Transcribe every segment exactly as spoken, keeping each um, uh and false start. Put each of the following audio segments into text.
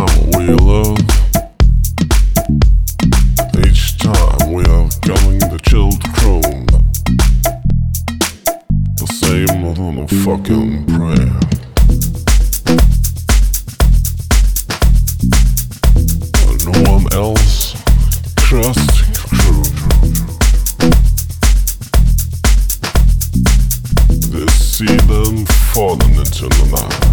time we love, each time we are coming the chilled chrome, the same motherfucking prayer. No one else trust true. They see them falling into the night.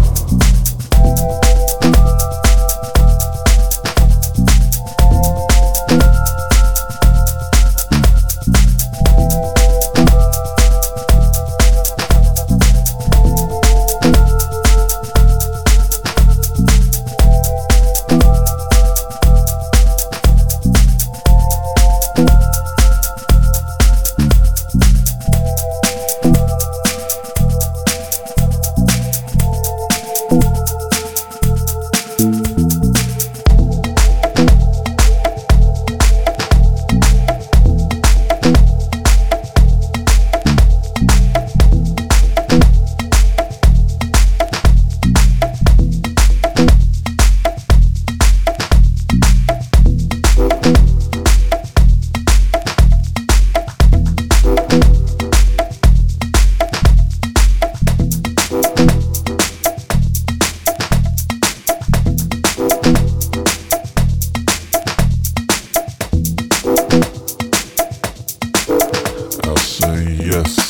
Yes,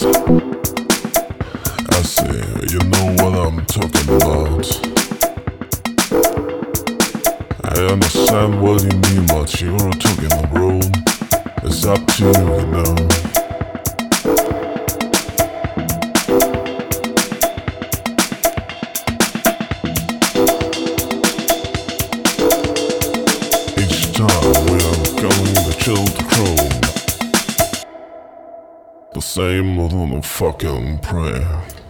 I say, you know what I'm talking about. I understand what you mean, but you're talking the room. It's up to you, you know. Each time we are going the chilled chrome, the same motherfucking prayer.